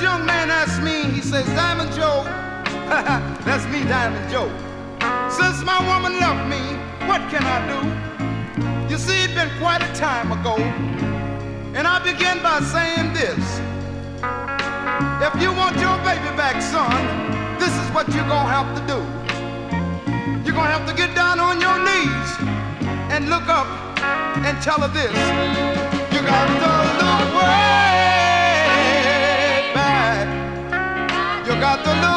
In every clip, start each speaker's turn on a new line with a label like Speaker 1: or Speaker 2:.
Speaker 1: young man asked me, he says, Diamond Joe, that's me, Diamond Joe. Since my woman left me, what can I do? You see, it's been quite a time ago. And I begin by saying this. If you want your baby back, son, this is what you're gonna have to do. You're gonna have to get down on your knees and look up and tell her this. You got to look way back. You got to look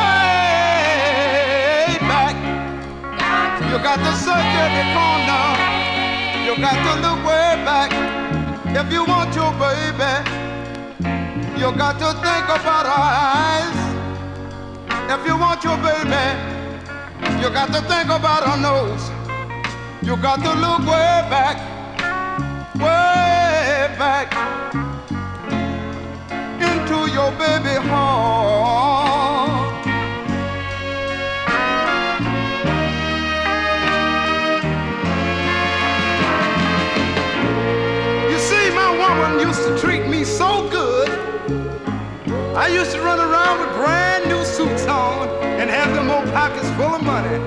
Speaker 1: way back. You got to search every corner. You got to look way back. If you want your baby, you got to think about her eyes. If you want your baby, you got to think about her nose. You got to look way back into your baby heart. You see, my woman used to treat me so good. I used to run around with brand new suits on and have them old pockets full of money.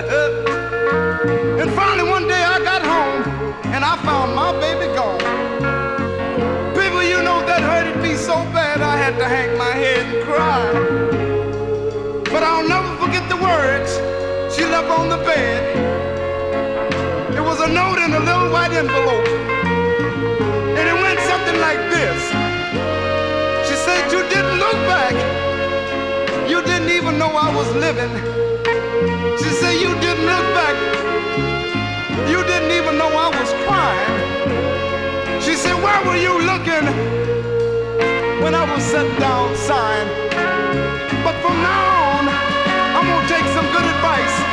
Speaker 1: And finally one day I got home and I found my baby gone. People, you know, that hurted me so bad I had to hang my head and cry. But I'll never forget the words she left on the bed. It was a note in a little white envelope, and it went something like this. She said, you didn't look back. You didn't even know I was living. She said, you didn't look back. You didn't even know I was crying. She said, where were you looking when I was sitting down sighing? But from now on, I'm gonna take some good advice.